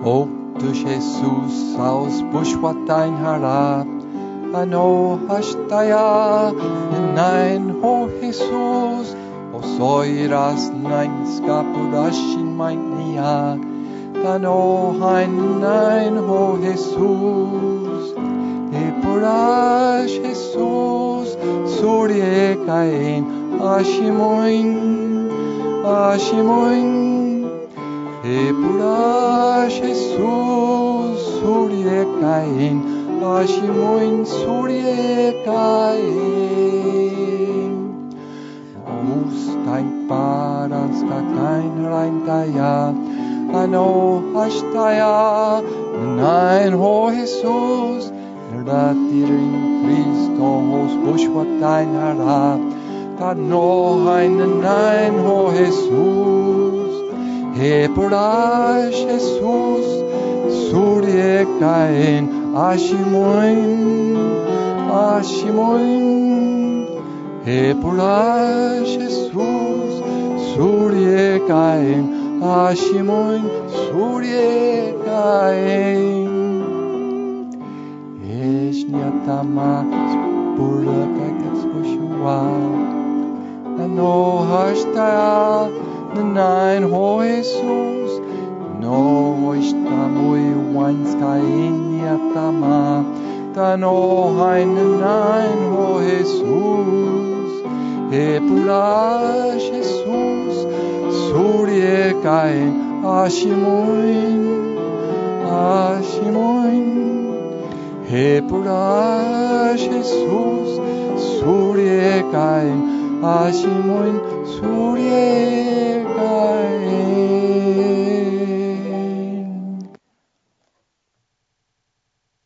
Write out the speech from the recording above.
Op du Jesus aus bushwat dein harap. Ano hashtaya nein ho Jesus. O soiras nein skapurashin mein nia. Ano hein nein ho Jesus. Epurash Jesus. Surye kain ashimoin. Epurash Jesus. Surye kain ashimoin. Surye kain. Ostein paras ka kein reintaya. Ano hashtaya nein ho Jesus. Ratirin Christos bushwat dein harap. Tano hein nein ho Jesus. Epurash Jesus. Surye kain ashimoin. Epurash Jesus. Surye kain ashimoin. Surye kain. Eshniyatama spura kakats bushwa. Ano hashtaya nein ho Jesus. No ishtamui wanska inyatama. Tano hein nein ho Jesus. Epurash Jesus. Surye kain ashimoin. Epurash Jesus. Surye kain ashimoin. Surye